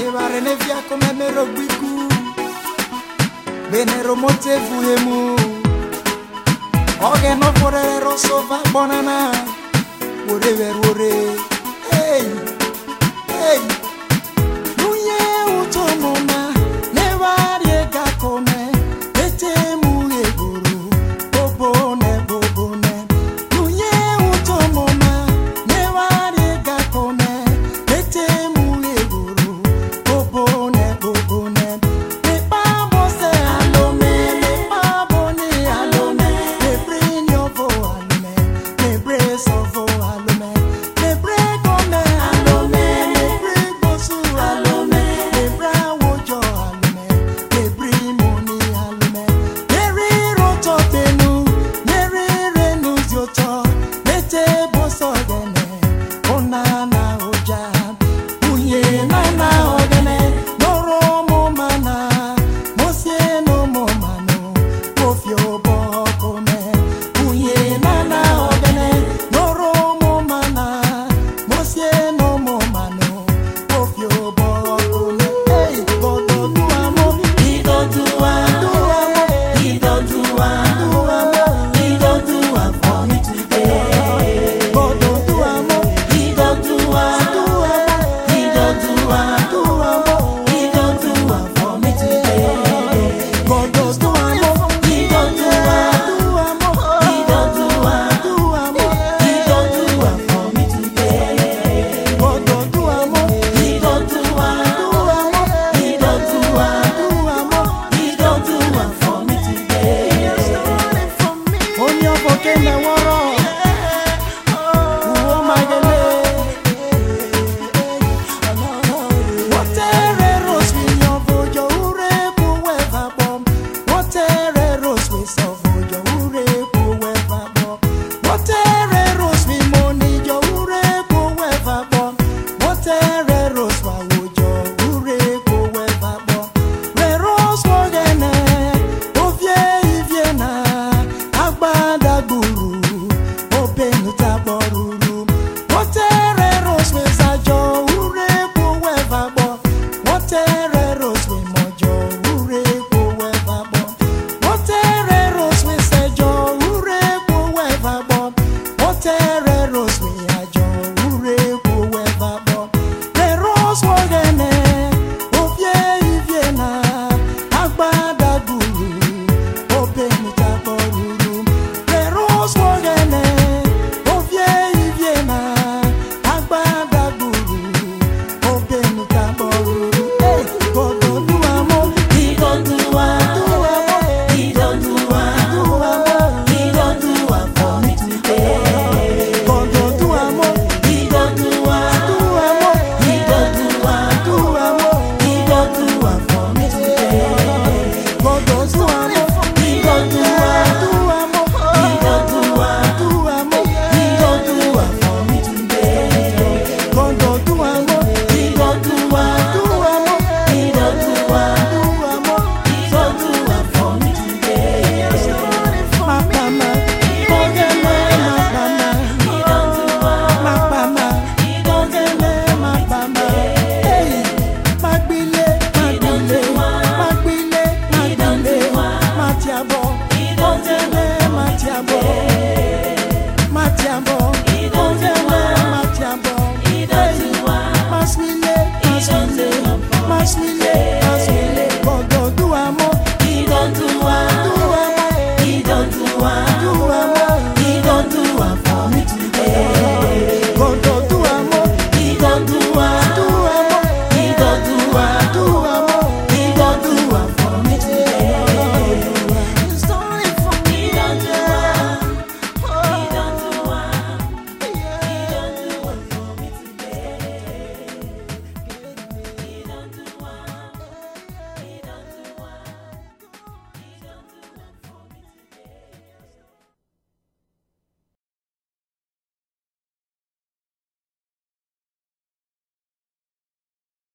Evarenevia come mero biku Venero monte vuemu Oge no forero sova bonana Ore ver ore Hey Hey Nuye utomona Nevarie gakome Ete muye guru Bobone bobone Nuye utomona Nevarie gakome Ete muye guru Bobone bobone Me babo se alome Me babo ni alome Me bring your vo alome Me brace of vo alome Me break on me alome Me break bosu alome Me bra wojo alome Me bring money alome Me riro to tenu Me rire nuz yo to Me te boso gene Onana oja Unye nana ogene Noro mo mana Mosye no mo mano Kofio boko me Unye nana ogene Noro mo mana Mosye no mo mano Kofio boko me Hey, godo du amo He don't do amo He don't do amo He don't do amo for me today Godo du amo He don't do amo He don't do amo He don't do amo for me today Godo du amo He don't do amo He don't do amo He don't do amo for me today Godo du amo He don't do amo He don't do amo He don't do amo for me today Onyo boke me woro Uwo magele Watere rose mi nyovo ure buweva bom Watere rose mi sovo ure buweva bom Watere rose mi moni ure buweva bom Watere rose wa